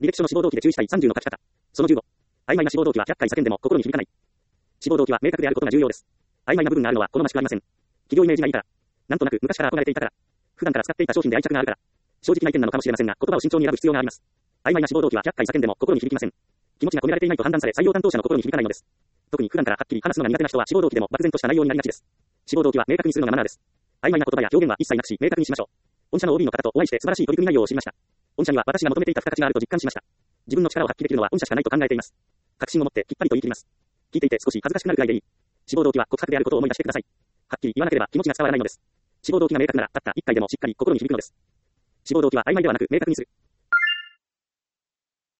履歴書の志望動機で注意したい30の書き方。その15。曖昧な志望動機は100回叫んでも心に響かない。志望動機は明確であることが重要です。曖昧な部分があるのは好ましくありません。企業イメージがいいから。なんとなく昔から憧れていたから。普段から使っていた商品で愛着があるから。正直な意見なのかもしれませんが、言葉を慎重に選ぶ必要があります。曖昧な志望動機は100回叫んでも心に響きません。気持ちが込められていないと判断され採用担当者の心に響かないのです。特に普段からはっきり話すのが苦手な人は志望動機でも漠然とした内容になりがちです。志望動機は明確にするのがマナーです。曖昧な言葉や表現は一切なくし、明確にしましょう。御社の OB の方とお会いして素晴らしい取り組み内容を知りました。御社には私が求めていた付加価値があると実感しました。自分の力を発揮できるのは御社しかないと考えています。確信を持ってきっぱりと言い切ります。聞いていて少し恥ずかしくなるくらいでいい。志望動機は告白であることを思い出してください。はっきり言わなければ気持ちが伝わらないのです。志望動機が明確なら、たった1回でもしっかり心に響くのです。志望動機は曖昧ではなく明確にする。